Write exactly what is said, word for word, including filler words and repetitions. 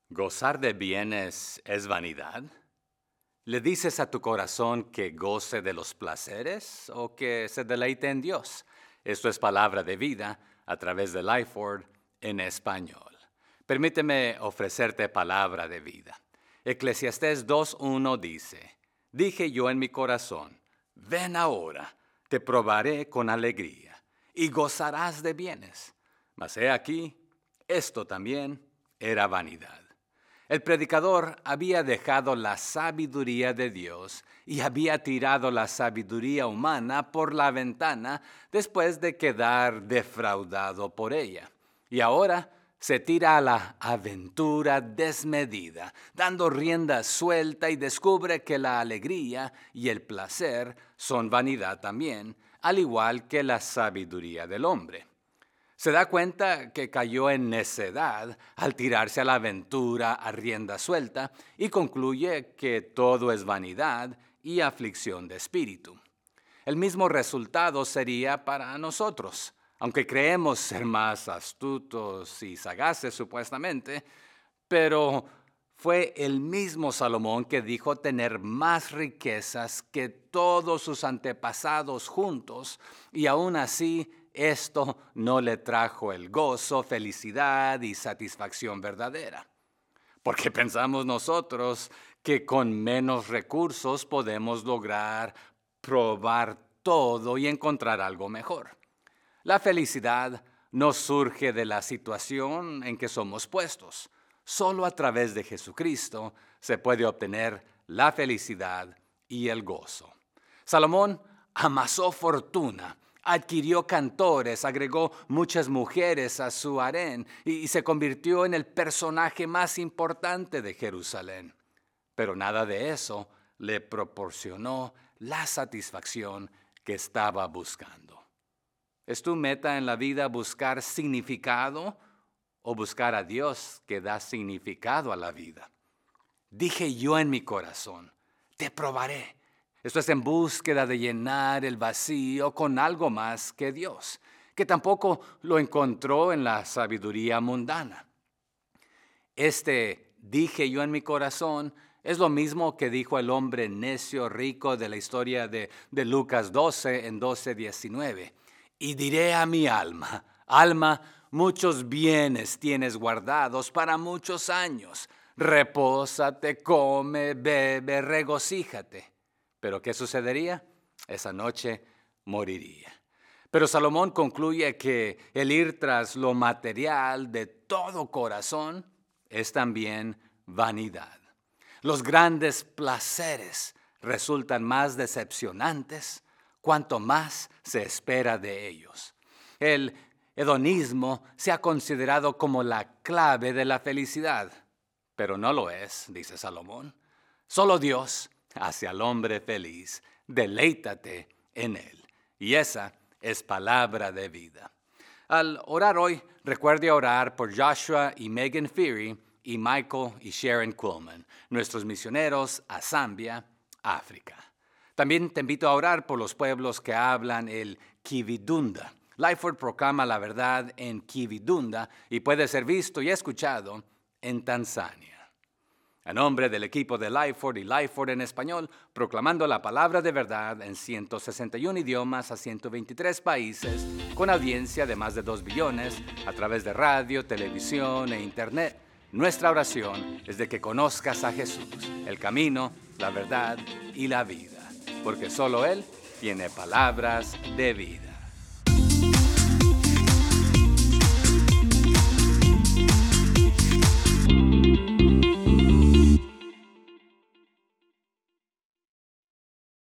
¿Gozar de bienes es vanidad? ¿Le dices a tu corazón que goce de los placeres o que se deleite en Dios? Esto es palabra de vida a través de Lifeword en español. Permíteme ofrecerte palabra de vida. Eclesiastés dos uno dice, dije yo en mi corazón, ven ahora, te probaré con alegría y gozarás de bienes. Mas he aquí, esto también era vanidad. El predicador había dejado la sabiduría de Dios y había tirado la sabiduría humana por la ventana después de quedar defraudado por ella. Y ahora se tira a la aventura desmedida, dando rienda suelta y descubre que la alegría y el placer son vanidad también, al igual que la sabiduría del hombre. Se da cuenta que cayó en necedad al tirarse a la aventura a rienda suelta y concluye que todo es vanidad y aflicción de espíritu. El mismo resultado sería para nosotros, aunque creemos ser más astutos y sagaces supuestamente, pero fue el mismo Salomón que dijo tener más riquezas que todos sus antepasados juntos y aún así esto no le trajo el gozo, felicidad y satisfacción verdadera. Porque pensamos nosotros que con menos recursos podemos lograr probar todo y encontrar algo mejor. La felicidad no surge de la situación en que somos puestos. Solo a través de Jesucristo se puede obtener la felicidad y el gozo. Salomón amasó fortuna, adquirió cantores, agregó muchas mujeres a su harén y se convirtió en el personaje más importante de Jerusalén. Pero nada de eso le proporcionó la satisfacción que estaba buscando. ¿Es tu meta en la vida buscar significado o buscar a Dios que da significado a la vida? Dije yo en mi corazón, te probaré. Esto es en búsqueda de llenar el vacío con algo más que Dios, que tampoco lo encontró en la sabiduría mundana. Este dije yo en mi corazón es lo mismo que dijo el hombre necio rico de la historia de, de Lucas doce en doce diecinueve. Y diré a mi alma, alma, muchos bienes tienes guardados para muchos años. Repósate, come, bebe, regocíjate. ¿Pero qué sucedería? Esa noche moriría. Pero Salomón concluye que el ir tras lo material de todo corazón es también vanidad. Los grandes placeres resultan más decepcionantes cuanto más se espera de ellos. El hedonismo se ha considerado como la clave de la felicidad, pero no lo es, dice Salomón. Solo Dios hace al hombre feliz, deleítate en él. Y esa es palabra de vida. Al orar hoy, recuerde orar por Joshua y Megan Feary y Michael y Sharon Quillman, nuestros misioneros a Zambia, África. También te invito a orar por los pueblos que hablan el Kividunda. Lifeword proclama la verdad en Kividunda y puede ser visto y escuchado en Tanzania. A nombre del equipo de Lifeword y Lifeword en español, proclamando la palabra de verdad en ciento sesenta y uno idiomas a ciento veintitrés países, con audiencia de más de dos billones, a través de radio, televisión e internet. Nuestra oración es de que conozcas a Jesús, el camino, la verdad y la vida, porque solo Él tiene palabras de vida.